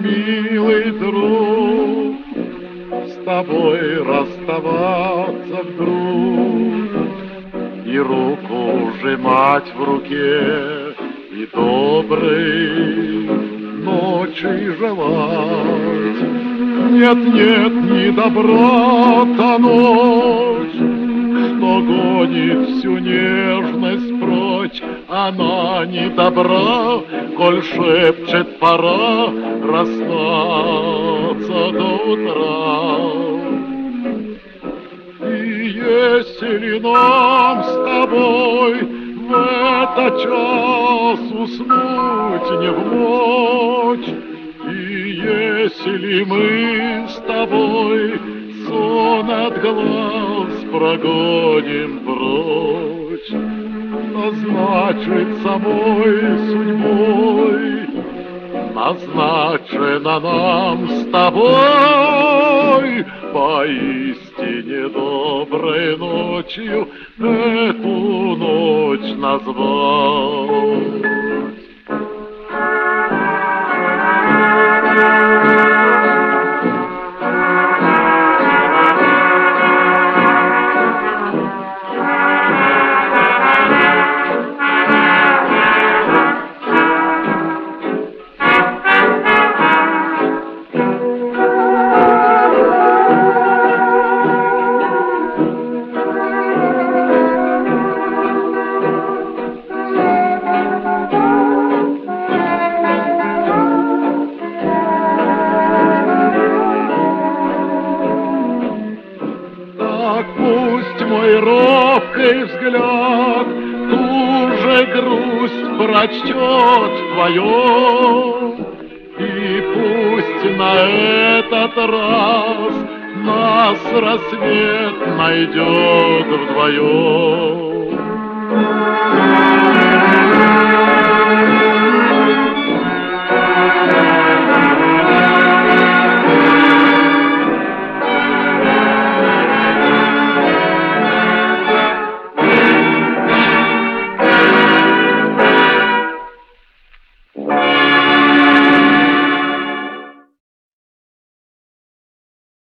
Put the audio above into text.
милый друг, с тобой расставаться вдруг и руку сжимать в руке, и доброй ночи желать. Нет, нет, не добра та ночь, что гонит всю нежность прочь. Она не добра, коль шепчет пора расстаться до утра. И если нам с тобой в этот час уснуть не в ночь, и если мы с тобой сон от глаз прогоним прочь, то значит самой судьбой назначено нам с тобой поистине доброй ночью эту ночь назвать. Пусть мой робкий взгляд ту же грусть прочтет твоем, и пусть на этот раз нас рассвет найдет вдвоем.